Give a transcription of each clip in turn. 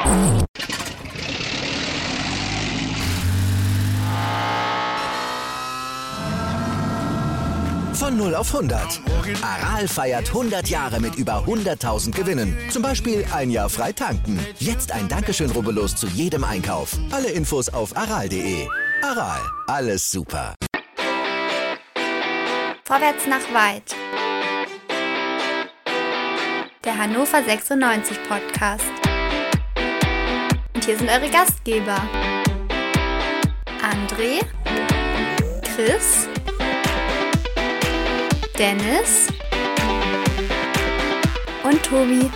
Von 0 auf 100. Aral feiert 100 Jahre mit über 100.000 Gewinnen. Zum Beispiel ein Jahr frei tanken. Jetzt ein Dankeschön, rubbellos zu jedem Einkauf. Alle Infos auf aral.de. Aral, alles super. Vorwärts nach weit. Der Hannover 96 Podcast. Und hier sind eure Gastgeber. André, Chris, Dennis und Tobi.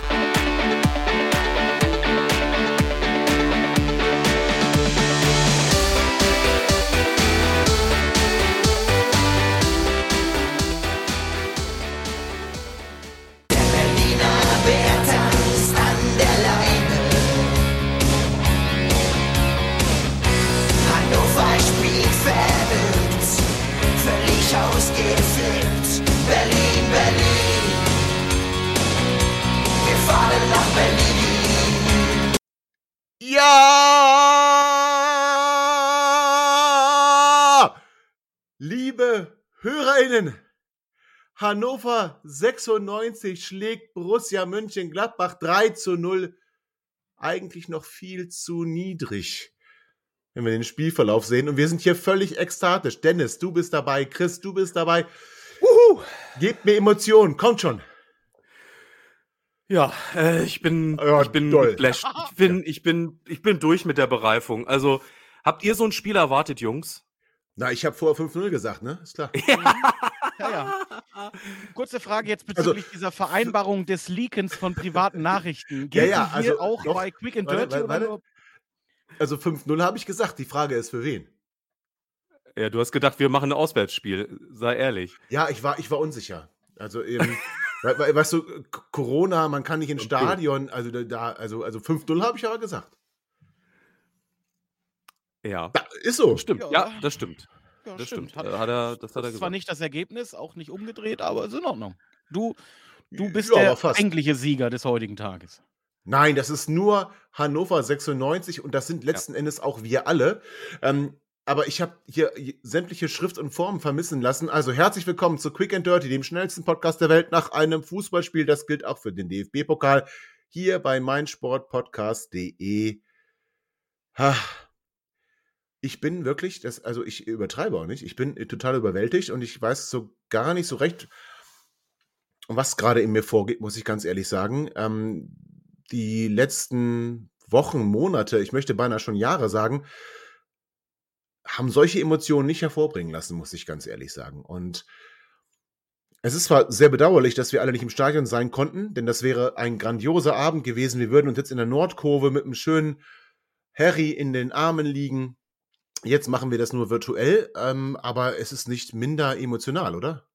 Ausgeflippt. Berlin, Berlin. Wir fahren nach Berlin. Ja! Liebe HörerInnen, Hannover 96 schlägt Borussia Mönchengladbach 3:0. Eigentlich noch viel zu niedrig, wenn wir den Spielverlauf sehen. Und wir sind hier völlig ekstatisch. Dennis, du bist dabei. Chris, du bist dabei. Gebt mir Emotionen. Kommt schon. Ja, ich bin toll. geflasht. Ich bin durch mit der Bereifung. Also, habt ihr so ein Spiel erwartet, Jungs? Na, ich habe vorher 5:0 gesagt, ne? Ist klar. Ja. Kurze Frage jetzt bezüglich dieser Vereinbarung des Leakens von privaten Nachrichten. Gilt die hier auch doch, bei Quick and Dirty? Warte. Also 5:0 habe ich gesagt. Die Frage ist, für wen? Ja, du hast gedacht, wir machen ein Auswärtsspiel. Sei ehrlich. Ja, ich war unsicher. Also eben, weißt du, Corona, man kann nicht ins Stadion. Also 5:0 habe ich aber gesagt. Ja. Ist so. Stimmt. Ja, das stimmt. Ja, Das stimmt. Das Hat er ist gesagt. zwar nicht das Ergebnis, auch nicht umgedreht, aber ist in Ordnung. Du bist Ja, der aber fast. eigentliche Sieger des heutigen Tages. Nein, das ist nur Hannover 96 und das sind letzten Endes auch wir alle. Aber ich habe hier sämtliche Schrift und Formen vermissen lassen. Also herzlich willkommen zu Quick and Dirty, dem schnellsten Podcast der Welt nach einem Fußballspiel. Das gilt auch für den DFB-Pokal. Hier bei meinsportpodcast.de. Ich bin wirklich, ich übertreibe auch nicht, ich bin total überwältigt und ich weiß so gar nicht so recht, was gerade in mir vorgeht, muss ich ganz ehrlich sagen. Die letzten Wochen, Monate, ich möchte beinahe schon Jahre sagen, haben solche Emotionen nicht hervorbringen lassen, muss ich ganz ehrlich sagen. Und es ist zwar sehr bedauerlich, dass wir alle nicht im Stadion sein konnten, denn das wäre ein grandioser Abend gewesen. Wir würden uns jetzt in der Nordkurve mit einem schönen Harry in den Armen liegen. Jetzt machen wir das nur virtuell, aber es ist nicht minder emotional, oder?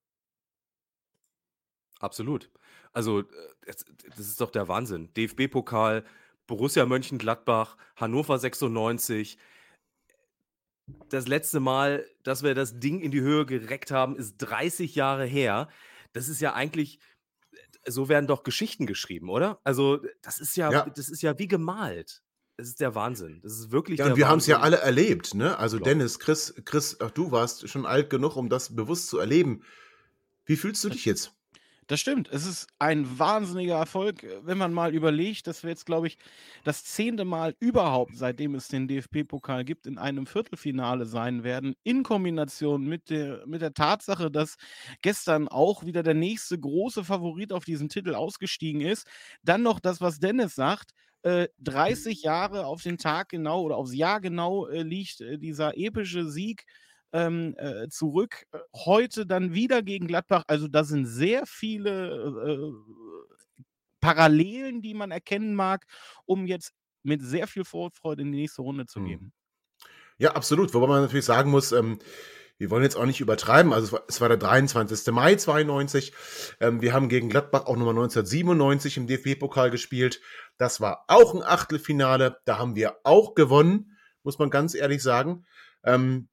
Absolut. Also, das ist doch der Wahnsinn. DFB-Pokal, Borussia Mönchengladbach, Hannover 96. Das letzte Mal, dass wir das Ding in die Höhe gereckt haben, ist 30 Jahre her. Das ist ja eigentlich, so werden doch Geschichten geschrieben, oder? Also, das ist ja wie gemalt. Das ist der Wahnsinn. Das ist wirklich Ja, der und wir haben es ja Wahnsinn. alle erlebt, ne? Also Ja. Dennis, Chris, auch du warst schon alt genug, um das bewusst zu erleben. Wie fühlst du dich jetzt? Das stimmt. Es ist ein wahnsinniger Erfolg, wenn man mal überlegt, dass wir jetzt, glaube ich, das 10. Mal überhaupt, seitdem es den DFB-Pokal gibt, in einem Viertelfinale sein werden, in Kombination mit der Tatsache, dass gestern auch wieder der nächste große Favorit auf diesen Titel ausgestiegen ist. Dann noch das, was Dennis sagt, 30 Jahre auf den Tag genau oder aufs Jahr genau liegt dieser epische Sieg zurück. Heute dann wieder gegen Gladbach. Also da sind sehr viele Parallelen, die man erkennen mag, um jetzt mit sehr viel Vorfreude in die nächste Runde zu gehen. Ja, absolut. Wobei man natürlich sagen muss, wir wollen jetzt auch nicht übertreiben. Also es war der 23. Mai 92. Wir haben gegen Gladbach auch nochmal 1997 im DFB-Pokal gespielt. Das war auch ein Achtelfinale. Da haben wir auch gewonnen, muss man ganz ehrlich sagen.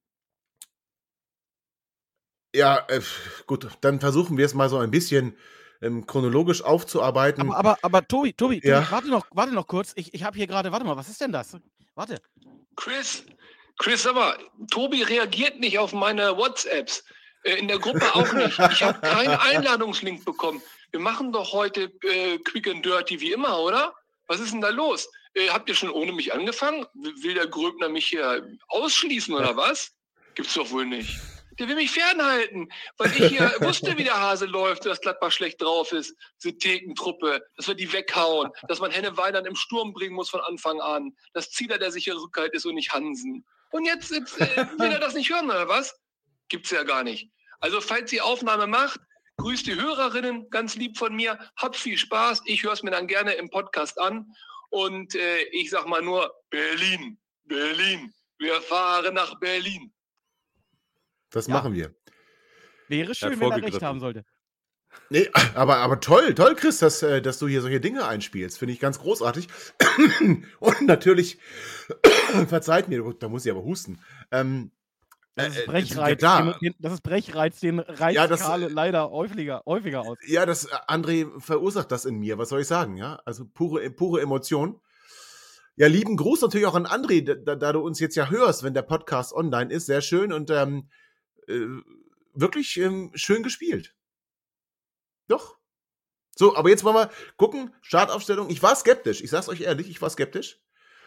Gut, dann versuchen wir es mal so ein bisschen chronologisch aufzuarbeiten. Aber Tobi, Ja. warte noch kurz. Ich habe hier gerade, warte mal, was ist denn das? Warte. Chris, sag mal, Tobi reagiert nicht auf meine WhatsApps. In der Gruppe auch nicht. Ich habe keinen Einladungslink bekommen. Wir machen doch heute Quick and Dirty wie immer, oder? Was ist denn da los? Habt ihr schon ohne mich angefangen? Will der Gröbner mich hier ausschließen oder was? Gibt's doch wohl nicht. Der will mich fernhalten, weil ich hier wusste, wie der Hase läuft, dass Gladbach schlecht drauf ist. Diese Thekentruppe, dass wir die weghauen, dass man Henne Weidern im Sturm bringen muss von Anfang an, dass Zieler der sichere Rückhalt ist und nicht Hansen. Und jetzt will er das nicht hören, oder was? Gibt's ja gar nicht. Also falls ihr Aufnahme macht, grüßt die Hörerinnen, ganz lieb von mir, habt viel Spaß, ich höre es mir dann gerne im Podcast an und ich sag mal nur Berlin, wir fahren nach Berlin. Das Ja. machen wir. Wäre schön, wenn er recht vorgegriffen. haben sollte. Nee, aber toll, Chris, dass du hier solche Dinge einspielst. Finde ich ganz großartig. Und natürlich, verzeiht mir, da muss ich aber husten. Das ist Brechreiz. klar. Das ist Brechreiz, den reizt Ja, das- Karle leider häufiger aus. Ja, das André verursacht das in mir. Was soll ich sagen? Ja, also pure Emotion. Ja, lieben Gruß natürlich auch an André, da du uns jetzt ja hörst, wenn der Podcast online ist. Sehr schön und wirklich schön gespielt. Doch. So, aber jetzt wollen wir gucken. Startaufstellung. Ich war skeptisch. Ich sag's euch ehrlich, ich war skeptisch.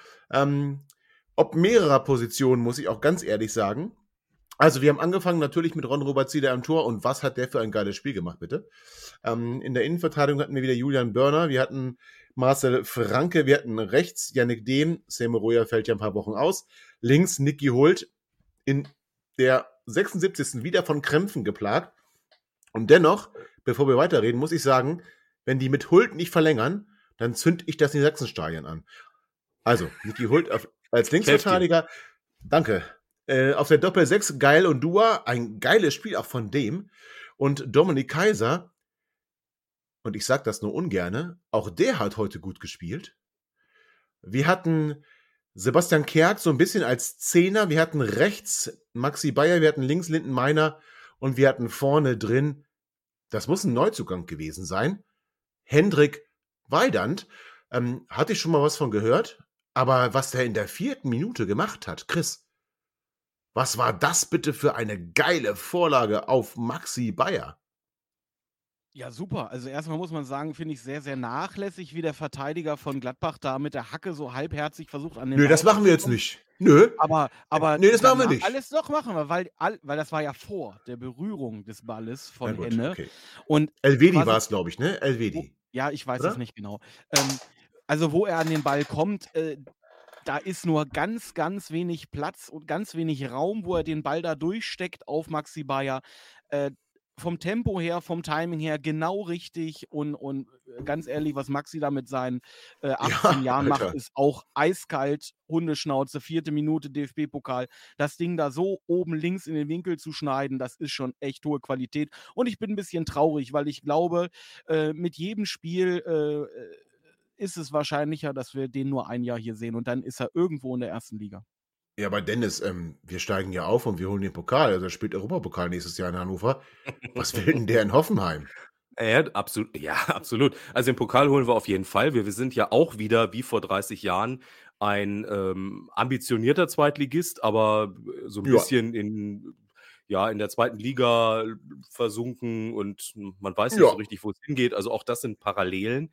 Ob mehrerer Positionen, muss ich auch ganz ehrlich sagen. Also, wir haben angefangen natürlich mit Ron-Robert Zieler am Tor und was hat der für ein geiles Spiel gemacht, bitte? In der Innenverteidigung hatten wir wieder Julian Börner, wir hatten Marcel Franke, wir hatten rechts Yannick Dehm, Semmeroya fällt ja ein paar Wochen aus, links Niki Hult, in der 76. wieder von Krämpfen geplagt. Und dennoch, bevor wir weiterreden, muss ich sagen, wenn die mit Hult nicht verlängern, dann zünd ich das in Sachsenstadion an. Also, Niki Hult als Linksverteidiger, danke. Auf der Doppel-6 Geil und Dua, ein geiles Spiel auch von dem. Und Dominik Kaiser, und ich sage das nur ungerne, auch der hat heute gut gespielt. Wir hatten Sebastian Kerk so ein bisschen als Zehner, wir hatten rechts Maxi Bayer, wir hatten links Linden Meiner und wir hatten vorne drin, das muss ein Neuzugang gewesen sein, Hendrik Weidand. Hatte ich schon mal was von gehört, aber was der in der 4. Minute gemacht hat, Chris, was war das bitte für eine geile Vorlage auf Maxi Bayer? Ja, super. Also erstmal muss man sagen, finde ich sehr, sehr nachlässig, wie der Verteidiger von Gladbach da mit der Hacke so halbherzig versucht an den Nö, Ball das machen wir jetzt ranzukommen. nicht. Nö. Aber Nee, das machen wir danach nicht. alles doch machen wir, weil das war ja vor der Berührung des Balles von Na gut, Henne. okay. Und Elvedi quasi- war es, glaube ich, ne? Elvedi. ja, ich weiß Oder? es nicht genau. Also wo er an den Ball kommt, da ist nur ganz, ganz wenig Platz und ganz wenig Raum, wo er den Ball da durchsteckt auf Maxi Bayer. Vom Tempo her, vom Timing her genau richtig und ganz ehrlich, was Maxi da mit seinen 18 Jahren macht, Alter. ist auch eiskalt, Hundeschnauze, 4. Minute DFB-Pokal. Das Ding da so oben links in den Winkel zu schneiden, das ist schon echt hohe Qualität. Und ich bin ein bisschen traurig, weil ich glaube, mit jedem Spiel ist es wahrscheinlicher, dass wir den nur ein Jahr hier sehen und dann ist er irgendwo in der ersten Liga. Ja, aber Dennis, wir steigen ja auf und wir holen den Pokal. Also er spielt Europapokal nächstes Jahr in Hannover. Was will denn der in Hoffenheim? Ja, absolut. Ja, absolut. Also den Pokal holen wir auf jeden Fall. Wir sind ja auch wieder, wie vor 30 Jahren, ein ambitionierter Zweitligist, aber so ein Ja. bisschen in der zweiten Liga versunken und man weiß nicht Ja. so richtig, wo es hingeht. Also auch das sind Parallelen.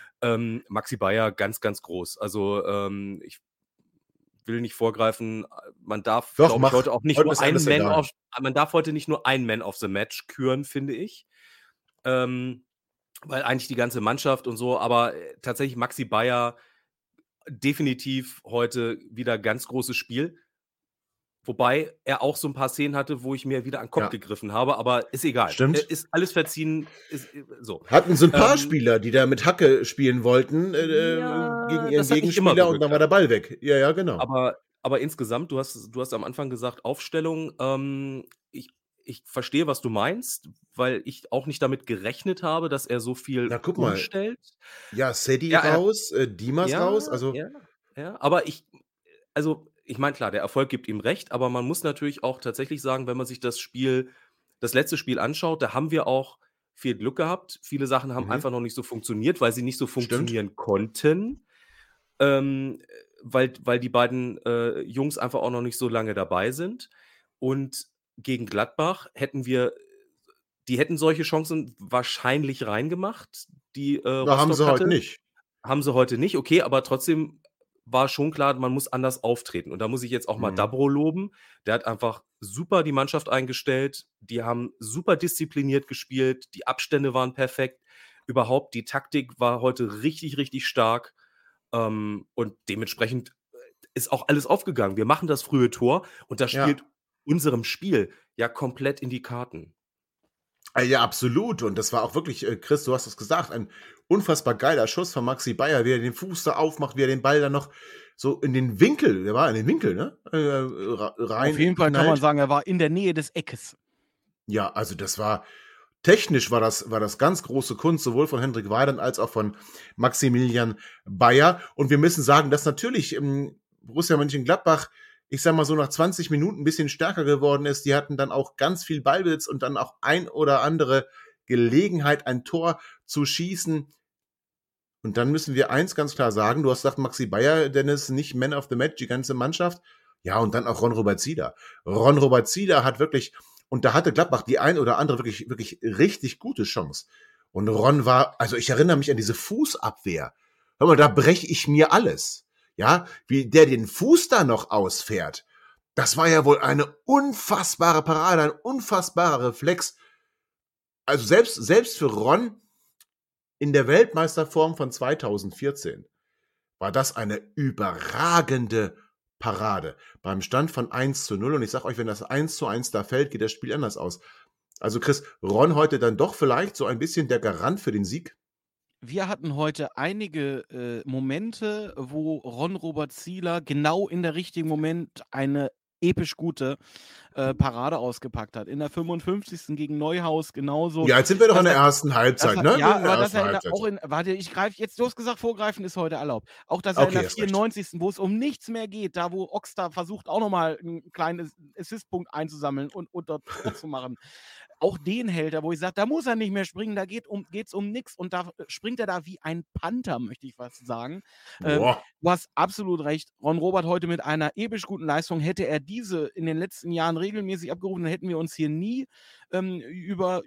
Maxi Bayer ganz, ganz groß. Also ich will nicht vorgreifen, man darf, Doch, glaube ich, mach. heute auch nicht Heute nur ist alles egal. man darf heute nicht nur ein Man of the Match küren, finde ich. Weil eigentlich die ganze Mannschaft und so, aber tatsächlich Maxi Bayer definitiv heute wieder ganz großes Spiel. Wobei er auch so ein paar Szenen hatte, wo ich mir wieder an den Kopf Ja. gegriffen habe, aber ist egal. Stimmt. Ist alles verziehen, ist so. Hatten so ein paar Ähm, Spieler, die da mit Hacke spielen wollten Ja, gegen ihren das hat nicht immer Gegenspieler so und dann war der Ball weg. Ja, ja, genau. Aber insgesamt, du hast am Anfang gesagt, Aufstellung, ich verstehe, was du meinst, weil ich auch nicht damit gerechnet habe, dass er so viel Na, guck mal. umstellt. Ja, Sedi Ja, raus, Dimas raus. Also, Ja, aber ich meine, klar, der Erfolg gibt ihm recht, aber man muss natürlich auch tatsächlich sagen, wenn man sich das letzte Spiel anschaut, da haben wir auch viel Glück gehabt. Viele Sachen haben einfach noch nicht so funktioniert, weil sie nicht so funktionieren konnten. Weil die beiden Jungs einfach auch noch nicht so lange dabei sind. Und gegen Gladbach die hätten solche Chancen wahrscheinlich reingemacht, die Da Rostock haben sie hatte. heute nicht. Haben sie heute nicht, okay, aber trotzdem war schon klar, man muss anders auftreten. Und da muss ich jetzt auch mal Dabro loben. Der hat einfach super die Mannschaft eingestellt. Die haben super diszipliniert gespielt. Die Abstände waren perfekt. Überhaupt, die Taktik war heute richtig, richtig stark. Und dementsprechend ist auch alles aufgegangen. Wir machen das frühe Tor und das spielt unserem Spiel ja komplett in die Karten. Ja, absolut. Und das war auch wirklich, Chris, du hast es gesagt, ein unfassbar geiler Schuss von Maxi Bayer, wie er den Fuß da aufmacht, wie er den Ball dann noch so in den Winkel, der war in den Winkel, ne? Rein. Auf jeden Fall kann man sagen, er war in der Nähe des Eckes. Ja, also technisch war das ganz große Kunst, sowohl von Hendrik Weidand als auch von Maximilian Bayer. Und wir müssen sagen, dass natürlich Borussia Mönchengladbach, ich sag mal so, nach 20 Minuten ein bisschen stärker geworden ist. Die hatten dann auch ganz viel Ballbesitz und dann auch ein oder andere Gelegenheit, ein Tor zu schießen. Und dann müssen wir eins ganz klar sagen, du hast gesagt, Maxi Bayer, Dennis, nicht Man of the Match, die ganze Mannschaft. Ja, und dann auch Ron-Robert Zieler. Ron-Robert Zieler hat wirklich, und da hatte Gladbach die ein oder andere wirklich, wirklich richtig gute Chance. Und Ron war, also ich erinnere mich an diese Fußabwehr. Hör mal, da breche ich mir alles. Ja, wie der den Fuß da noch ausfährt. Das war ja wohl eine unfassbare Parade, ein unfassbarer Reflex. Also selbst für Ron in der Weltmeisterform von 2014 war das eine überragende Parade. Beim Stand von 1:0. Und ich sag euch, wenn das 1:1 da fällt, geht das Spiel anders aus. Also Chris, Ron heute dann doch vielleicht so ein bisschen der Garant für den Sieg? Wir hatten heute einige Momente, wo Ron-Robert Zieler genau in der richtigen Moment eine episch gute Parade ausgepackt hat. In der 55. gegen Neuhaus genauso. Ja, jetzt sind wir doch in der ersten Halbzeit, ne? Ja, aber dass er auch warte, ich greife jetzt, du hast gesagt, vorgreifen ist heute erlaubt. Auch, dass er in der 94., wo es um nichts mehr geht, da wo Oxter versucht auch nochmal einen kleinen Assistpunkt einzusammeln und dort Tor zu machen. Auch den hält er, wo ich sage, da muss er nicht mehr springen, da geht's um nichts und da springt er da wie ein Panther, möchte ich fast sagen. Du hast absolut recht. Ron-Robert heute mit einer episch guten Leistung. Hätte er diese in den letzten Jahren regelmäßig abgerufen, dann hätten wir uns hier nie über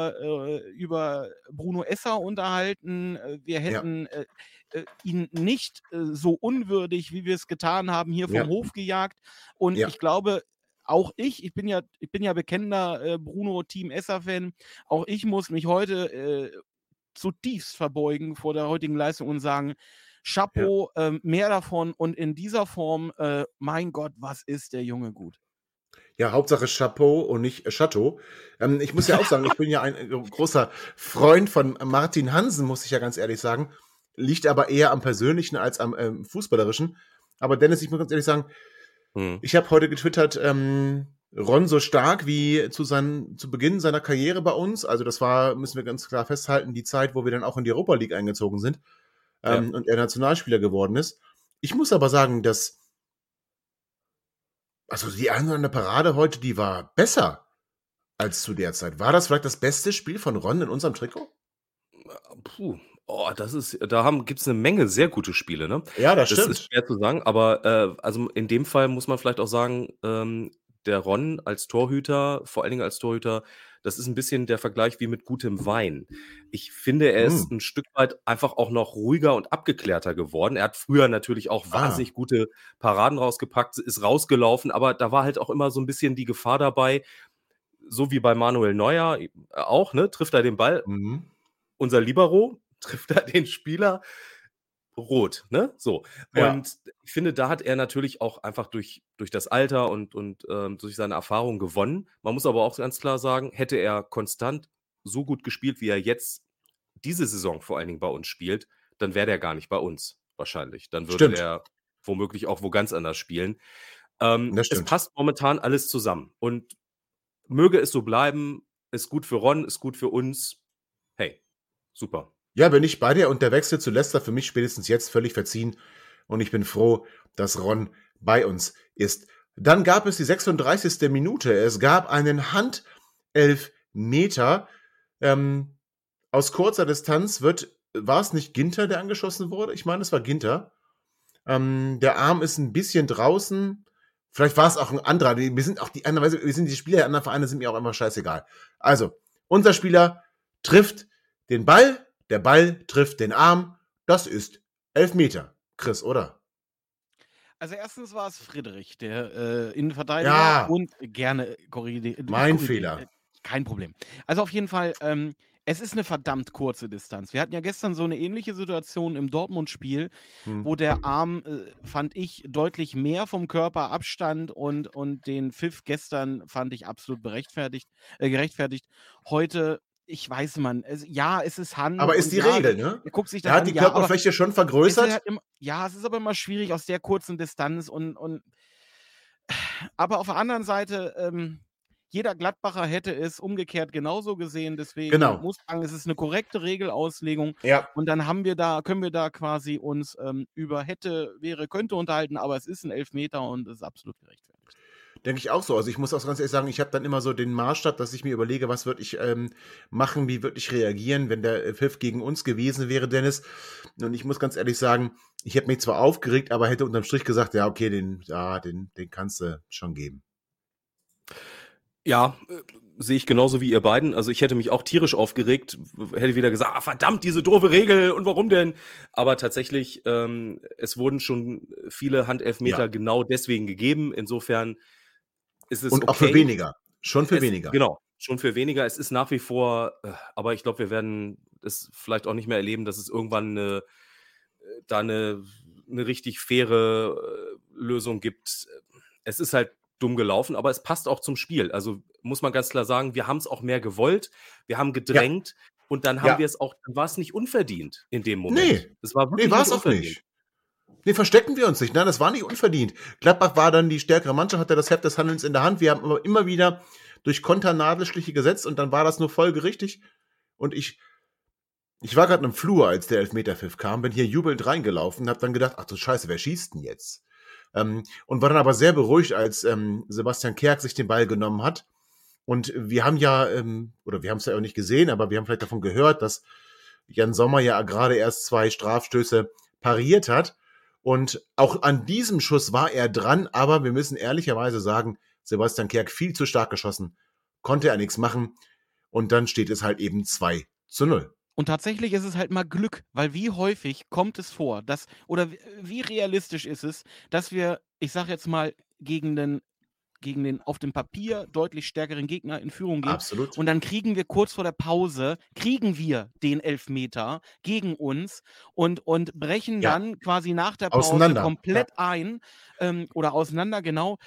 Bruno Esser unterhalten. Wir hätten ihn nicht so unwürdig, wie wir es getan haben, hier vom Hof gejagt. Und ich glaube, auch ich bin ja bekennender Bruno-Team Esser-Fan, auch ich muss mich heute zutiefst verbeugen vor der heutigen Leistung und sagen, Chapeau, mehr davon und in dieser Form, mein Gott, was ist der Junge gut. Ja, Hauptsache Chapeau und nicht Chateau. Ich muss ja auch sagen, ich bin ja ein großer Freund von Martin Hansen, muss ich ja ganz ehrlich sagen, liegt aber eher am Persönlichen als am Fußballerischen. Aber Dennis, ich muss ganz ehrlich sagen, ich habe heute getwittert, Ron so stark wie zu Beginn seiner Karriere bei uns. Also das war, müssen wir ganz klar festhalten, die Zeit, wo wir dann auch in die Europa League eingezogen sind und er Nationalspieler geworden ist. Ich muss aber sagen, dass also die eine oder andere Parade heute, die war besser als zu der Zeit. War das vielleicht das beste Spiel von Ron in unserem Trikot? Gibt es eine Menge sehr gute Spiele, ne? Ja, das stimmt. Das ist schwer zu sagen, aber also in dem Fall muss man vielleicht auch sagen, der Ron als Torhüter, vor allen Dingen als Torhüter, das ist ein bisschen der Vergleich wie mit gutem Wein. Ich finde, er ist ein Stück weit einfach auch noch ruhiger und abgeklärter geworden. Er hat früher natürlich auch wahnsinnig gute Paraden rausgepackt, ist rausgelaufen, aber da war halt auch immer so ein bisschen die Gefahr dabei, so wie bei Manuel Neuer auch, ne? Trifft er den Ball, unser Libero, trifft er den Spieler, rot, ne? So. Ja. Und ich finde, da hat er natürlich auch einfach durch das Alter und durch seine Erfahrung gewonnen. Man muss aber auch ganz klar sagen, hätte er konstant so gut gespielt, wie er jetzt diese Saison vor allen Dingen bei uns spielt, dann wäre der gar nicht bei uns wahrscheinlich. Dann würde er womöglich auch wo ganz anders spielen. Es passt momentan alles zusammen. Und möge es so bleiben, ist gut für Ron, ist gut für uns. Hey, super. Ja, bin ich bei dir und der Wechsel zu Leicester für mich spätestens jetzt völlig verziehen und ich bin froh, dass Ron bei uns ist. Dann gab es die 36. Minute. Es gab einen Handelfmeter. aus kurzer Distanz war es nicht Ginter, der angeschossen wurde? Ich meine, es war Ginter. Der Arm ist ein bisschen draußen. Vielleicht war es auch ein anderer. Wir sind die Spieler der anderen Vereine, sind mir auch immer scheißegal. Also, unser Spieler trifft den Ball, der Ball trifft den Arm. Das ist Elfmeter. Chris, oder? Also erstens war es Friedrich, der Innenverteidiger, Ja. und gerne korrigiert. Mein Fehler. Kein Problem. Also auf jeden Fall, es ist eine verdammt kurze Distanz. Wir hatten ja gestern so eine ähnliche Situation im Dortmund-Spiel, wo der Arm, fand ich, deutlich mehr vom Körper abstand und den Pfiff gestern fand ich absolut gerechtfertigt. Heute, ich weiß man, es ist Hand. Aber ist und die ja, Regel, ne? Er guckt sich das Er hat an, die ja, aber Körperfläche schon es ist vergrößert. halt es ist aber immer schwierig aus der kurzen Distanz aber auf der anderen Seite, jeder Gladbacher hätte es umgekehrt genauso gesehen, deswegen Genau. muss ich sagen, es ist eine korrekte Regelauslegung Ja. und dann können wir da quasi uns über hätte, wäre, könnte unterhalten, aber es ist ein Elfmeter und es ist absolut gerechtfertigt. Denke ich auch so. Also ich muss auch ganz ehrlich sagen, ich habe dann immer so den Maßstab, dass ich mir überlege, was würde ich machen, wie würde ich reagieren, wenn der Pfiff gegen uns gewesen wäre, Dennis. Und ich muss ganz ehrlich sagen, ich hätte mich zwar aufgeregt, aber hätte unterm Strich gesagt, ja, okay, den kannst du schon geben. Ja, sehe ich genauso wie ihr beiden. Also ich hätte mich auch tierisch aufgeregt, hätte wieder gesagt, verdammt, diese doofe Regel und warum denn? Aber tatsächlich, es wurden schon viele Handelfmeter genau deswegen gegeben. Insofern ist es Und auch für weniger. Schon für weniger. Genau, schon für weniger. Es ist nach wie vor, aber ich glaube, wir werden es vielleicht auch nicht mehr erleben, dass es irgendwann eine richtig faire Lösung gibt. Es ist halt dumm gelaufen, aber es passt auch zum Spiel. Also muss man ganz klar sagen, wir haben es auch mehr gewollt, wir haben gedrängt und dann haben wir es auch, dann war es nicht unverdient in dem Moment. Nee, es war wirklich war es nicht auch unverdient. nicht. Nee, verstecken wir uns nicht. Nein, das war nicht unverdient. Gladbach war dann die stärkere Mannschaft, hatte das Heft des Handelns in der Hand. Wir haben aber immer wieder durch Konter Nadelstiche gesetzt und dann war das nur folgerichtig. Und ich war gerade im Flur, als der Elfmeterpfiff kam, bin hier jubelnd reingelaufen und habe dann gedacht, ach du Scheiße, wer schießt denn jetzt? Und war dann aber sehr beruhigt, als Sebastian Kerk sich den Ball genommen hat. Und wir haben ja, oder wir haben es ja auch nicht gesehen, aber wir haben vielleicht davon gehört, dass Jan Sommer ja gerade erst 2 Strafstöße pariert hat. Und auch an diesem Schuss war er dran, aber wir müssen ehrlicherweise sagen, Sebastian Kerk viel zu stark geschossen, konnte er nichts machen und dann steht es halt eben 2-0. Und tatsächlich ist es halt mal Glück, weil wie häufig kommt es vor, oder wie realistisch ist es, dass wir, ich sag jetzt mal, gegen den auf dem Papier deutlich stärkeren Gegner in Führung gehen. Absolut. Und dann kriegen wir kurz vor der Pause, den Elfmeter gegen uns und brechen dann quasi nach der Pause komplett ein oder auseinander, genau.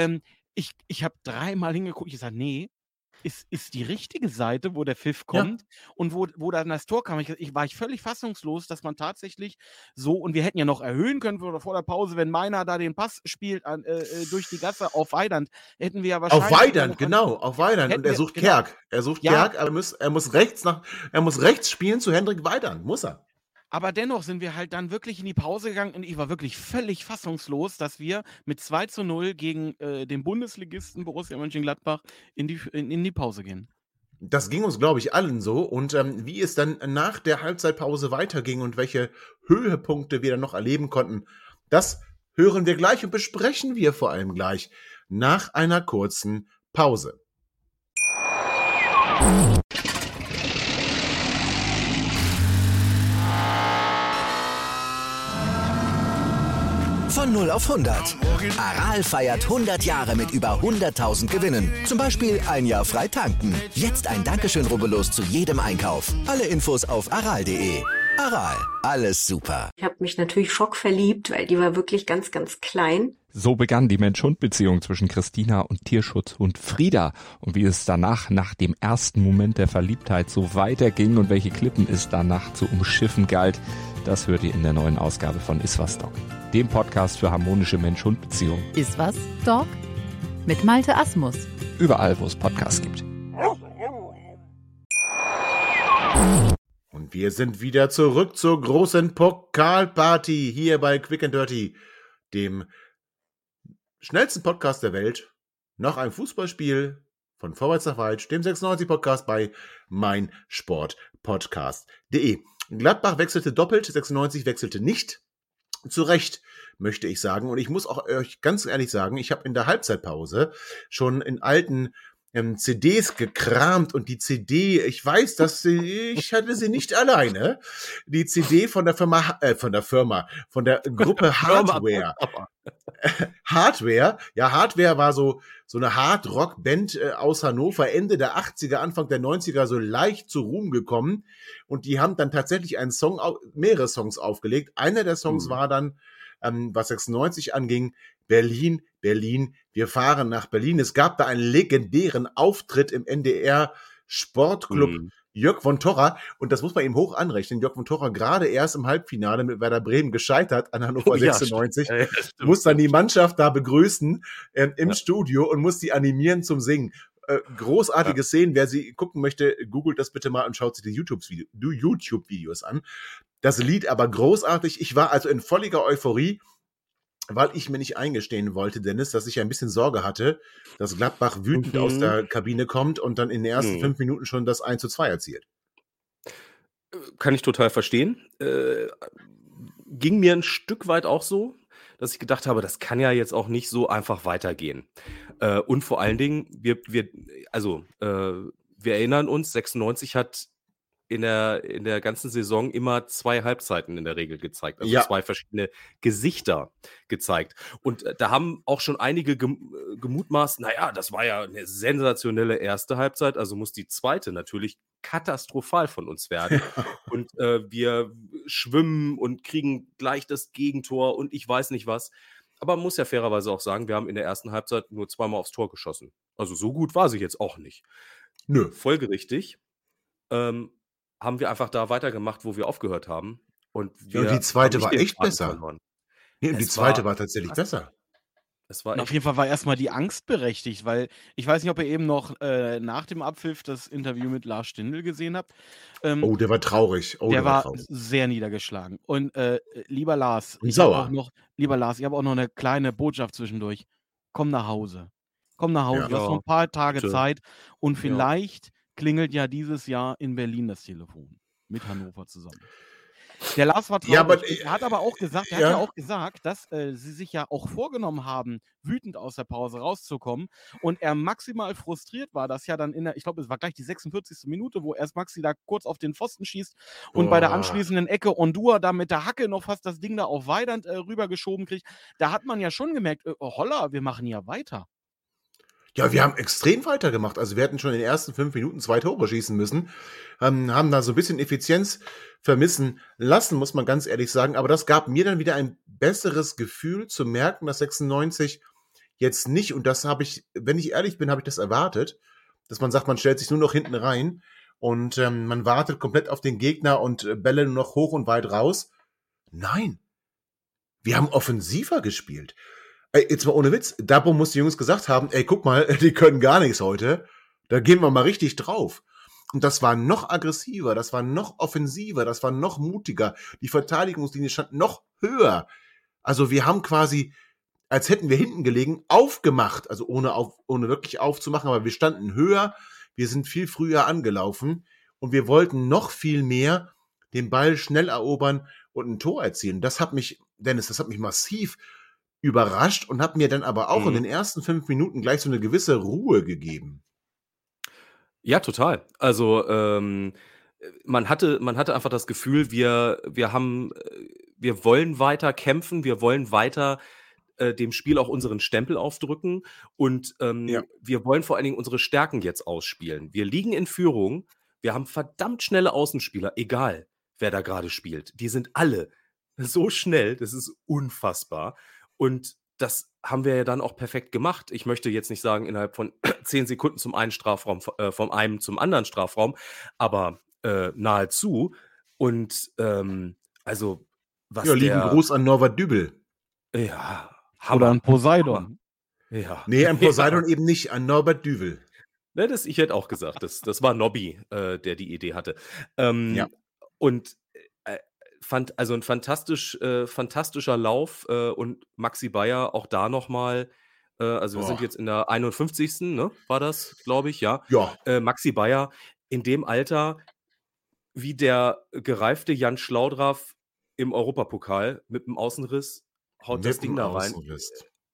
Ich habe 3-mal hingeguckt, ich sage, nee, ist die richtige Seite, wo der Pfiff kommt und wo dann das Tor kam. War völlig fassungslos, dass man tatsächlich so, und wir hätten ja noch erhöhen können vor der Pause, wenn Meiner da den Pass spielt durch die Gasse auf Weidand, hätten wir ja wahrscheinlich... Auf Weidand, genau, auf Weidand. Und er sucht Kerk. Er sucht Kerk, aber er muss rechts spielen zu Hendrik Weidand, muss er. Aber dennoch sind wir halt dann wirklich in die Pause gegangen und ich war wirklich völlig fassungslos, dass wir mit 2-0 gegen den Bundesligisten Borussia Mönchengladbach in die Pause gehen. Das ging uns, glaube ich, allen so. Und wie es dann nach der Halbzeitpause weiterging und welche Höhepunkte wir dann noch erleben konnten, das hören wir gleich und besprechen wir vor allem gleich nach einer kurzen Pause. Von 0 auf 100. Aral feiert 100 Jahre mit über 100.000 Gewinnen. Zum Beispiel ein Jahr frei tanken. Jetzt ein Dankeschön, rubbellos zu jedem Einkauf. Alle Infos auf aral.de. Aral, alles super. Ich habe mich natürlich schockverliebt, weil die war wirklich ganz, ganz klein. So begann die Mensch-Hund-Beziehung zwischen Christina und Tierschutzhund Frieda. Und wie es danach, nach dem ersten Moment der Verliebtheit, so weiterging und welche Klippen es danach zu umschiffen galt, das hört ihr in der neuen Ausgabe von Iswas Dog, dem Podcast für harmonische Mensch-Hund-Beziehungen. Iswas Dog mit Malte Asmus. Überall, wo es Podcasts gibt. Und wir sind wieder zurück zur großen Pokalparty hier bei Quick and Dirty, dem schnellsten Podcast der Welt. Nach einem Fußballspiel von Vorwärts nach Weit, dem 96-Podcast bei meinsportpodcast.de. Gladbach wechselte doppelt, 96 wechselte nicht. Zu Recht, möchte ich sagen. Und ich muss auch euch ganz ehrlich sagen, ich habe in der Halbzeitpause schon in alten CDs gekramt und die CD, ich weiß, ich hatte sie nicht alleine, die CD von der Gruppe Hardware. Hardware war so eine Hard-Rock-Band aus Hannover, Ende der 80er, Anfang der 90er, so leicht zu Ruhm gekommen. Und die haben dann tatsächlich mehrere Songs aufgelegt. Einer der Songs war dann, was 96 anging, Berlin, Berlin, wir fahren nach Berlin. Es gab da einen legendären Auftritt im NDR Sportclub Jörg von Torra, und das muss man ihm hoch anrechnen. Jörg von Torra gerade erst im Halbfinale mit Werder Bremen gescheitert an Hannover 96, muss dann die Mannschaft da begrüßen im Studio und muss die animieren zum Singen. Großartige Szenen, wer sie gucken möchte, googelt das bitte mal und schaut sich die YouTube-Videos an. Das Lied aber großartig. Ich war also in völliger Euphorie, weil ich mir nicht eingestehen wollte, Dennis, dass ich ein bisschen Sorge hatte, dass Gladbach wütend aus der Kabine kommt und dann in den ersten 5 Minuten schon das 1:2 erzielt. Kann ich total verstehen. Ging mir ein Stück weit auch so, dass ich gedacht habe, das kann ja jetzt auch nicht so einfach weitergehen. Und vor allen Dingen, wir erinnern uns, 96 hat in der ganzen Saison immer 2 Halbzeiten in der Regel gezeigt, also 2 verschiedene Gesichter gezeigt. Und da haben auch schon einige gemutmaßt, naja, das war ja eine sensationelle erste Halbzeit, also muss die zweite natürlich katastrophal von uns werden. Und wir schwimmen und kriegen gleich das Gegentor und ich weiß nicht was. Aber man muss ja fairerweise auch sagen, wir haben in der ersten Halbzeit nur 2-mal aufs Tor geschossen. Also so gut war sie jetzt auch nicht. Nö. Folgerichtig haben wir einfach da weitergemacht, wo wir aufgehört haben. Und die zweite war echt besser. Nee, und die zweite war tatsächlich besser. Auf jeden Fall war erstmal die Angst berechtigt, weil ich weiß nicht, ob ihr eben noch nach dem Abpfiff das Interview mit Lars Stindl gesehen habt. Der war traurig. Der war sehr niedergeschlagen. Und lieber Lars, ich sauer. habe auch noch eine kleine Botschaft zwischendurch. Komm nach Hause. Komm nach Hause. Ja. Du hast noch ein paar Tage bitte. Zeit und vielleicht klingelt ja dieses Jahr in Berlin das Telefon mit Hannover zusammen. Der Lars war traurig. Ja, aber, er hat aber auch gesagt, hat ja auch gesagt, dass sie sich ja auch vorgenommen haben, wütend aus der Pause rauszukommen und er maximal frustriert war, dass ja dann ich glaube, es war gleich die 46. Minute, wo erst Maxi da kurz auf den Pfosten schießt und bei der anschließenden Ecke Ondua da mit der Hacke noch fast das Ding da auf Weidand rübergeschoben kriegt. Da hat man ja schon gemerkt, holla, wir machen ja weiter. Ja, wir haben extrem weitergemacht. Also wir hätten schon in den ersten 5 Minuten 2 Tore schießen müssen. Haben da so ein bisschen Effizienz vermissen lassen, muss man ganz ehrlich sagen. Aber das gab mir dann wieder ein besseres Gefühl zu merken, dass 96 jetzt nicht, und das habe ich, wenn ich ehrlich bin, habe ich das erwartet, dass man sagt, man stellt sich nur noch hinten rein und man wartet komplett auf den Gegner und Bälle nur noch hoch und weit raus. Nein, wir haben offensiver gespielt. Jetzt mal ohne Witz, Dabo muss die Jungs gesagt haben, guck mal, die können gar nichts heute, da gehen wir mal richtig drauf. Und das war noch aggressiver, das war noch offensiver, das war noch mutiger. Die Verteidigungslinie stand noch höher. Also wir haben quasi, als hätten wir hinten gelegen, aufgemacht, also ohne wirklich aufzumachen, aber wir standen höher, wir sind viel früher angelaufen und wir wollten noch viel mehr den Ball schnell erobern und ein Tor erzielen. Das hat mich massiv überrascht und hat mir dann aber auch in den ersten 5 Minuten gleich so eine gewisse Ruhe gegeben. Ja, total. Also man hatte einfach das Gefühl, wir wollen weiter kämpfen, wir wollen weiter dem Spiel auch unseren Stempel aufdrücken und wir wollen vor allen Dingen unsere Stärken jetzt ausspielen. Wir liegen in Führung, wir haben verdammt schnelle Außenspieler, egal wer da gerade spielt. Die sind alle so schnell, das ist unfassbar. Und das haben wir ja dann auch perfekt gemacht. Ich möchte jetzt nicht sagen, innerhalb von 10 Sekunden zum einen Strafraum, vom einen zum anderen Strafraum, aber nahezu. Und also, was lieben Gruß an Norbert Dübel. Ja, Hammer. Oder an Poseidon. Ja. Nee, an Poseidon eben nicht, an Norbert Dübel. Ne, ich hätte auch gesagt, das war Nobby, der die Idee hatte. Und also ein fantastischer Lauf und Maxi Bayer auch da nochmal Also wir sind Och. jetzt in der 51. Ne? War das, glaube ich, ja. Ja. Maxi Bayer in dem Alter wie der gereifte Jan Schlaudraff im Europapokal mit dem Außenriss, haut das Mit Ding dem da rein. Außenriss.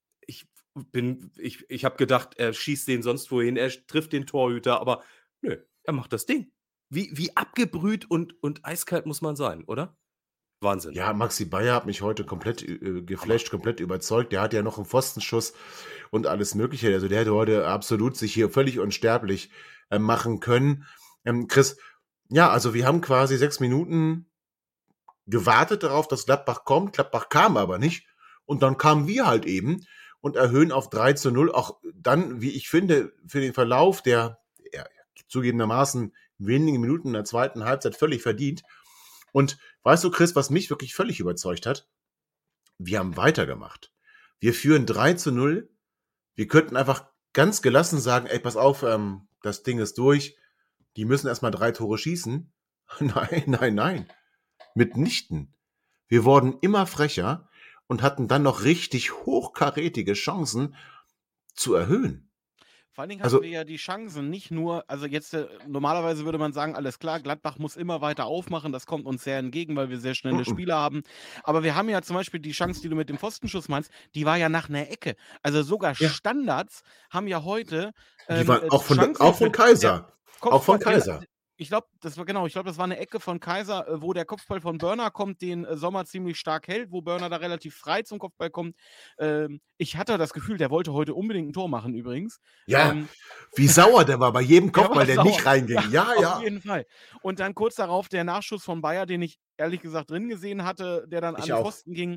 Ich habe gedacht, er schießt den sonst wohin, er trifft den Torhüter, aber nö, er macht das Ding. Wie abgebrüht und eiskalt muss man sein, oder? Wahnsinn. Ja, Maxi Bayer hat mich heute komplett geflasht, komplett überzeugt. Der hat ja noch einen Pfostenschuss und alles Mögliche. Also der hätte heute absolut sich hier völlig unsterblich machen können. Chris, ja, also wir haben quasi 6 Minuten gewartet darauf, dass Gladbach kommt. Gladbach kam aber nicht. Und dann kamen wir halt eben und erhöhen auf 3:0. Auch dann, wie ich finde, für den Verlauf der zugegebenermaßen wenigen Minuten in der zweiten Halbzeit völlig verdient. Und weißt du, Chris, was mich wirklich völlig überzeugt hat? Wir haben weitergemacht. Wir führen 3:0. Wir könnten einfach ganz gelassen sagen, ey, pass auf, das Ding ist durch. Die müssen erstmal 3 Tore schießen. Nein. Mitnichten. Wir wurden immer frecher und hatten dann noch richtig hochkarätige Chancen zu erhöhen. Vor allen Dingen Also- hatten wir ja die Chancen, nicht nur, also jetzt normalerweise würde man sagen, alles klar, Gladbach muss immer weiter aufmachen, das kommt uns sehr entgegen, weil wir sehr schnelle Spieler haben. Aber wir haben ja zum Beispiel die Chance, die du mit dem Pfostenschuss meinst, die war ja nach einer Ecke. Also sogar Ja. Standards haben ja heute Die waren auch von Chancen Kaiser. Kopfball- Auch von Kaiser. Ich glaube, das war eine Ecke von Kaiser, wo der Kopfball von Börner kommt, den Sommer ziemlich stark hält, wo Börner da relativ frei zum Kopfball kommt. Ich hatte das Gefühl, der wollte heute unbedingt ein Tor machen übrigens. Ja, wie sauer der war bei jedem Der war Kopfball, der sauer. nicht reinging. Ja. Auf jeden Fall. Und dann kurz darauf der Nachschuss von Bayer, den ich ehrlich gesagt drin gesehen hatte, der dann Ich an den auch. Pfosten ging.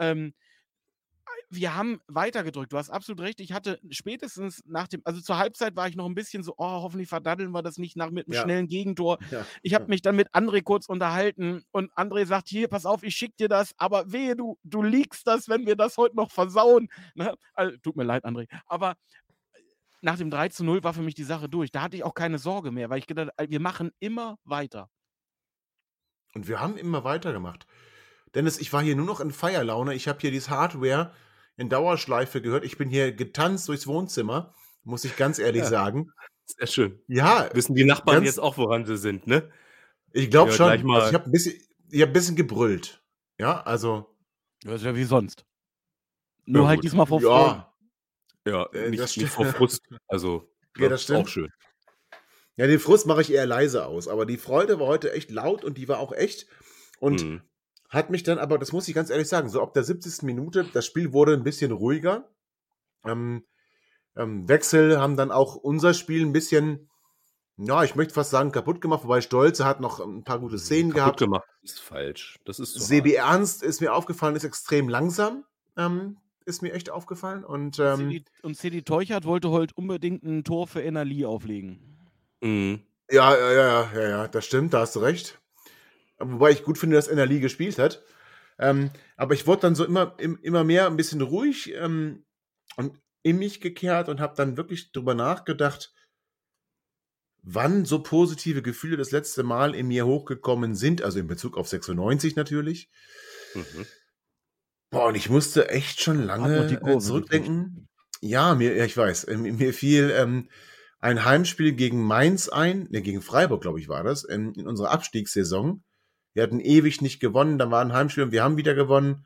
Wir haben weitergedrückt. Du hast absolut recht. Ich hatte spätestens also zur Halbzeit war ich noch ein bisschen so, hoffentlich verdaddeln wir das nicht mit einem Ja. schnellen Gegentor. Ja. Ich habe mich dann mit André kurz unterhalten und André sagt, hier, pass auf, ich schicke dir das, aber wehe, du liegst das, wenn wir das heute noch versauen. Ne? Also, tut mir leid, André. Aber nach dem 3:0 war für mich die Sache durch. Da hatte ich auch keine Sorge mehr, weil ich gedacht habe, wir machen immer weiter. Und wir haben immer weitergemacht. Dennis, ich war hier nur noch in Feierlaune. Ich habe hier dieses Hardware in Dauerschleife gehört. Ich bin hier getanzt durchs Wohnzimmer, muss ich ganz ehrlich Ja. sagen. Sehr schön. Ja, Wissen die Nachbarn ganz- jetzt auch, woran sie sind, ne? ich glaube Ja, schon. gleich mal- Also ich habe ein bisschen gebrüllt. Ja, also Das ist ja wie sonst. Nur halt gut. diesmal vor Freude. Ja, das nicht stimmt. vor Frust. Also, Ja, das stimmt. auch schön. Ja, den Frust mache ich eher leise aus, aber die Freude war heute echt laut und die war auch echt. Und Mhm. hat mich dann, aber das muss ich ganz ehrlich sagen, so ab der 70. Minute, das Spiel wurde ein bisschen ruhiger. Wechsel haben dann auch unser Spiel ein bisschen, ja, ich möchte fast sagen, kaputt gemacht, wobei Stolze hat noch ein paar gute Szenen Kaputt gehabt. gemacht ist falsch. Das ist so Sebi Ernst ist mir aufgefallen, ist extrem langsam. Ist mir echt aufgefallen. Und Cedi Teuchert wollte heute unbedingt ein Tor für Enali auflegen. Mhm. ja, das stimmt, da hast du recht. Wobei ich gut finde, dass Enali gespielt hat. Aber ich wurde dann so immer mehr ein bisschen ruhig und in mich gekehrt und habe dann wirklich drüber nachgedacht, wann so positive Gefühle das letzte Mal in mir hochgekommen sind, also in Bezug auf 96 natürlich. Mhm. Boah, und ich musste echt schon Hat noch die lange Kurve zurückdenken. Ja, ich weiß. Mir fiel ein Heimspiel gegen Mainz gegen Freiburg, glaube ich, war das, in unserer Abstiegssaison. Wir hatten ewig nicht gewonnen, dann war ein Heimspiel und wir haben wieder gewonnen.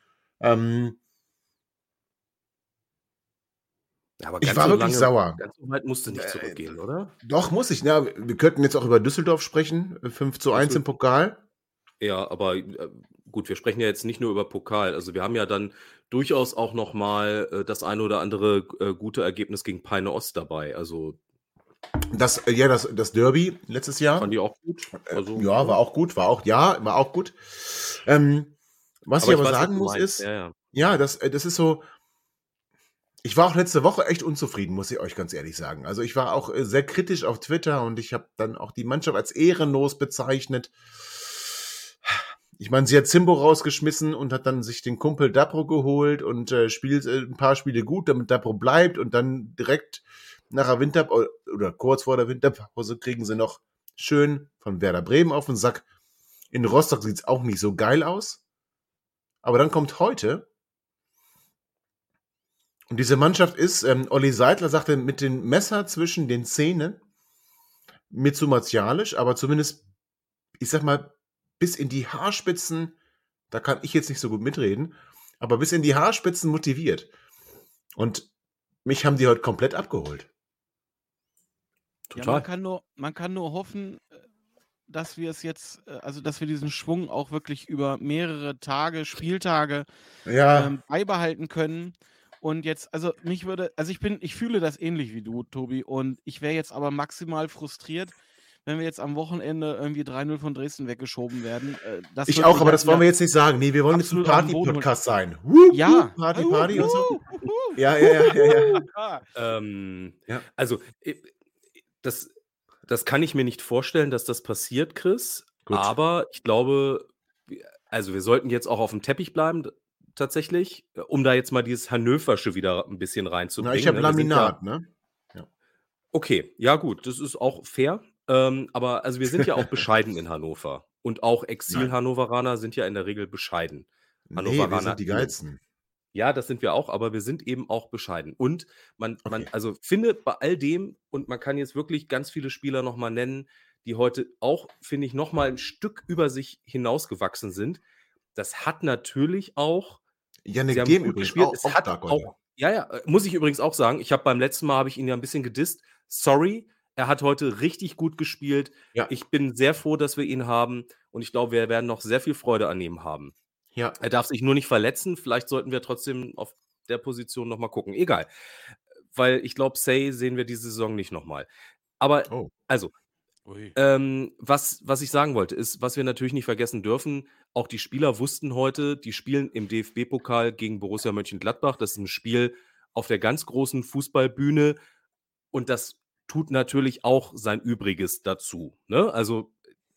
Ja, aber Ich ganz war so wirklich lange, sauer. Ganz so weit musst du nicht zurückgehen, oder? Doch, muss ich. Ja, wir könnten jetzt auch über Düsseldorf sprechen. 5:1 im Pokal. Ja, aber gut, wir sprechen ja jetzt nicht nur über Pokal. Also wir haben ja dann durchaus auch noch mal das eine oder andere gute Ergebnis gegen Peine Ost dabei. Also Das Derby letztes Jahr. fand ich auch gut. Also, Ja, war auch gut. War auch gut. Was ich aber weiß, was sagen du muss meinst. ist, Ja. ja, das ist so. Ich war auch letzte Woche echt unzufrieden, muss ich euch ganz ehrlich sagen. Also ich war auch sehr kritisch auf Twitter und ich habe dann auch die Mannschaft als ehrenlos bezeichnet. Ich meine, sie hat Zimbo rausgeschmissen und hat dann sich den Kumpel Dapro geholt und spielt ein paar Spiele gut, damit Dapro bleibt und dann direkt nach der Winterpause oder kurz vor der Winterpause kriegen sie noch schön von Werder Bremen auf den Sack. In Rostock sieht es auch nicht so geil aus. Aber dann kommt heute Und diese Mannschaft ist, Olli Seidler sagte, mit dem Messer zwischen den Zähnen, mir zu martialisch, aber zumindest, ich sag mal, bis in die Haarspitzen, da kann ich jetzt nicht so gut mitreden, aber bis in die Haarspitzen motiviert. Und mich haben die heute komplett abgeholt. Ja, Total. man kann nur hoffen, dass wir es jetzt, also dass wir diesen Schwung auch wirklich über mehrere Tage, Spieltage Ja, beibehalten können. Und jetzt, also ich fühle das ähnlich wie du, Tobi, und ich wäre jetzt aber maximal frustriert, wenn wir jetzt am Wochenende irgendwie 3-0 von Dresden weggeschoben werden. Das ich wird auch, mich aber halt das wollen wieder wir jetzt nicht sagen. Nee, wir wollen jetzt ein absolut auf den Boden holen. Party-Podcast sein. Wup, Ja. wup, Party und so. Ja. Ja. Also, das kann ich mir nicht vorstellen, dass das passiert, Chris. Gut. Aber ich glaube, also wir sollten jetzt auch auf dem Teppich bleiben, tatsächlich, um da jetzt mal dieses Hannoversche wieder ein bisschen Na, reinzubringen. ich habe Ne? Wir sind Laminat, ne? Okay, ja gut, das ist auch fair. Aber also wir sind ja auch bescheiden in Hannover. Und auch Nein. Exil-Hannoveraner sind ja in der Regel bescheiden. Nee, wir sind die HannoveranerInnen. Geilsten. Ja, das sind wir auch, aber wir sind eben auch bescheiden. Und man Okay. also finde bei all dem, und man kann jetzt wirklich ganz viele Spieler noch mal nennen, die heute auch, finde ich, noch mal ein Stück über sich hinausgewachsen sind. Das hat natürlich auch Yannick sie haben Dehm gut übrigens gespielt. auch Es auch hat stark heute. auch muss ich übrigens auch sagen, beim letzten Mal habe ich ihn ja ein bisschen gedisst. Sorry, er hat heute richtig gut gespielt. Ja. Ich bin sehr froh, dass wir ihn haben, und ich glaube, wir werden noch sehr viel Freude an ihm haben. Ja. Er darf sich nur nicht verletzen. Vielleicht sollten wir trotzdem auf der Position noch mal gucken. Egal. Weil ich glaube, Say sehen wir diese Saison nicht noch mal. Aber Oh. also, Ui. was ich sagen wollte, ist, was wir natürlich nicht vergessen dürfen, auch die Spieler wussten heute, die spielen im DFB-Pokal gegen Borussia Mönchengladbach. Das ist ein Spiel auf der ganz großen Fußballbühne, und das tut natürlich auch sein Übriges dazu, ne? Also,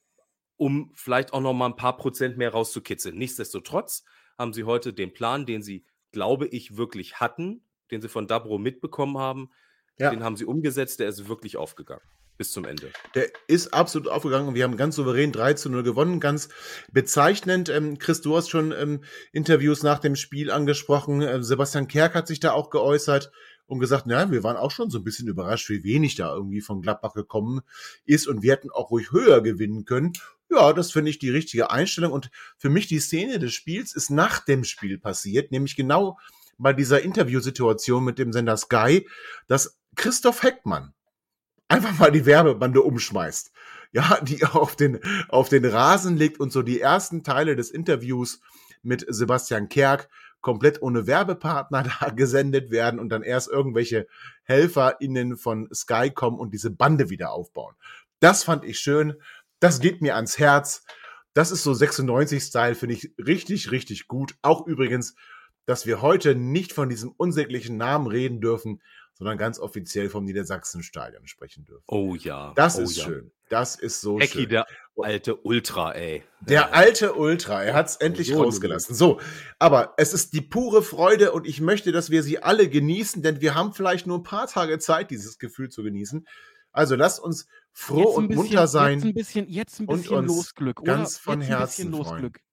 um vielleicht auch noch mal ein paar Prozent mehr rauszukitzeln. Nichtsdestotrotz haben sie heute den Plan, den sie, glaube ich, wirklich hatten, den sie von Dabro mitbekommen haben, den Ja. haben sie umgesetzt, der ist wirklich aufgegangen bis zum Ende. Der ist absolut aufgegangen und wir haben ganz souverän 3-0 gewonnen. Ganz bezeichnend. Chris, du hast schon Interviews nach dem Spiel angesprochen. Sebastian Kerk hat sich da auch geäußert und gesagt, na, wir waren auch schon so ein bisschen überrascht, wie wenig da irgendwie von Gladbach gekommen ist und wir hätten auch ruhig höher gewinnen können. Ja, das finde ich die richtige Einstellung, und für mich die Szene des Spiels ist nach dem Spiel passiert, nämlich genau bei dieser Interviewsituation mit dem Sender Sky, dass Christoph Heckmann einfach mal die Werbebande umschmeißt. Ja, die auf den Rasen legt und so die ersten Teile des Interviews mit Sebastian Kerk komplett ohne Werbepartner da gesendet werden und dann erst irgendwelche HelferInnen von Sky kommen und diese Bande wieder aufbauen. Das fand ich schön. Das geht mir ans Herz. Das ist so 96-Style, finde ich richtig, richtig gut. Auch übrigens, dass wir heute nicht von diesem unsäglichen Namen reden dürfen, sondern ganz offiziell vom Niedersachsenstadion sprechen dürfen. Oh ja. Das oh ist ja. schön. Das ist so Hecki, schön. der alte Ultra, ey. Der alte Ultra, er hat es endlich So rausgelassen. So, aber es ist die pure Freude und ich möchte, dass wir sie alle genießen, denn wir haben vielleicht nur ein paar Tage Zeit, dieses Gefühl zu genießen. Also lasst uns froh Jetzt ein und bisschen, munter sein jetzt ein und bisschen uns Losglück, oder? ganz von Jetzt ein Herzen bisschen freuen. Losglück.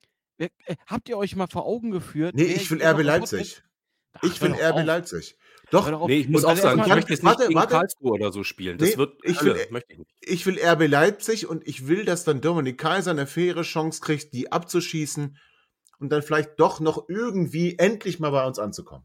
Habt ihr euch mal vor Augen geführt? Nee, wer ich will jeder RB auf Leipzig. Ach, Ich hör will doch RB auf. Leipzig. Hör Doch, doch auf. Nee, ich muss Und auch sagen, ich erstmal- möchte jetzt nicht warte, gegen warte. Karlsruhe oder so spielen. Das Nee, wird ich Hölle. will- Möchte ich nicht. ich will RB Leipzig und ich will, dass dann Dominik Kaiser eine faire Chance kriegt, die abzuschießen und dann vielleicht doch noch irgendwie endlich mal bei uns anzukommen.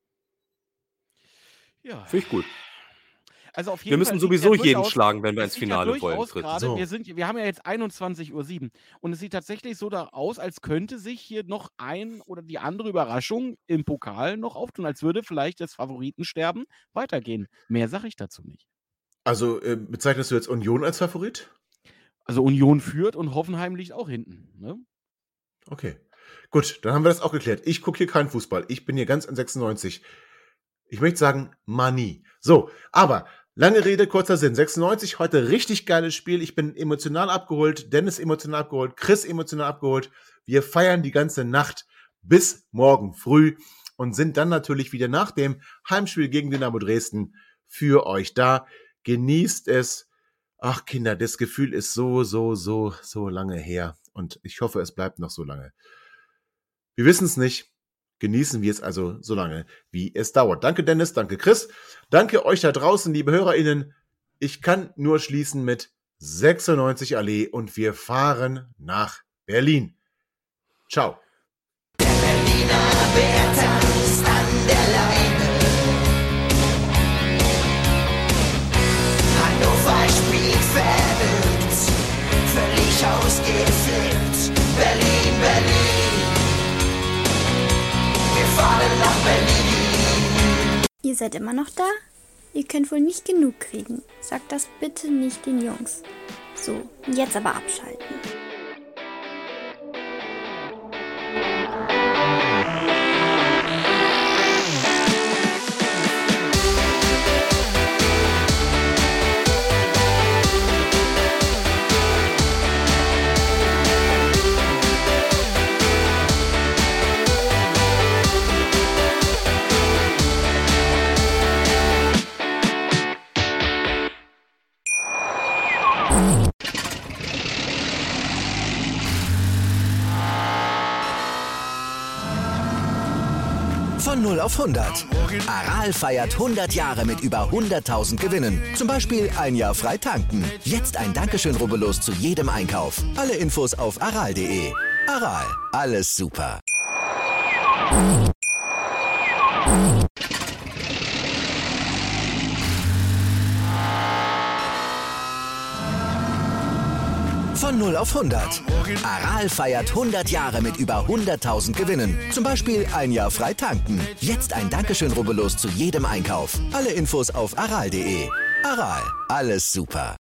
Ja. Finde ich gut. Also auf jeden Wir müssen Fall sowieso sieht ja jeden durchaus- schlagen, wenn wir es ins sieht ja Finale wollen, durchaus Fritz. gerade, So. wir haben ja jetzt 21:07 Uhr und es sieht tatsächlich so da aus, als könnte sich hier noch ein oder die andere Überraschung im Pokal noch auftun, als würde vielleicht das Favoritensterben weitergehen. Mehr sage ich dazu nicht. Also bezeichnest du jetzt Union als Favorit? Also Union führt und Hoffenheim liegt auch hinten. Ne? Okay. Gut, dann haben wir das auch geklärt. Ich gucke hier keinen Fußball. Ich bin hier ganz an 96. Ich möchte sagen, Mani. So, aber lange Rede, kurzer Sinn. 96, heute richtig geiles Spiel. Ich bin emotional abgeholt, Dennis emotional abgeholt, Chris emotional abgeholt. Wir feiern die ganze Nacht bis morgen früh und sind dann natürlich wieder nach dem Heimspiel gegen Dynamo Dresden für euch da. Genießt es. Ach Kinder, das Gefühl ist so lange her und ich hoffe, es bleibt noch so lange. Wir wissen es nicht. Genießen wir es also so lange, wie es dauert. Danke Dennis, danke Chris, danke euch da draußen, liebe HörerInnen. Ich kann nur schließen mit 96 Allee und wir fahren nach Berlin. Ciao. Der Berliner Bär tanzt an der Leine. Hannover spielt verrückt, völlig ausgeflippt. Berlin, Berlin, wir fahren nach Berlin. Ihr seid immer noch da? Ihr könnt wohl nicht genug kriegen. Sagt das bitte nicht den Jungs. So, jetzt aber abschalten. Von 0 auf 100. Aral feiert 100 Jahre mit über 100.000 Gewinnen. Zum Beispiel ein Jahr frei tanken. Jetzt ein Dankeschön, rubbellos zu jedem Einkauf. Alle Infos auf aral.de. Aral, alles super. Von 0 auf 100. Aral feiert 100 Jahre mit über 100.000 Gewinnen. Zum Beispiel ein Jahr frei tanken. Jetzt ein Dankeschön, rubbellos zu jedem Einkauf. Alle Infos auf aral.de. Aral, alles super.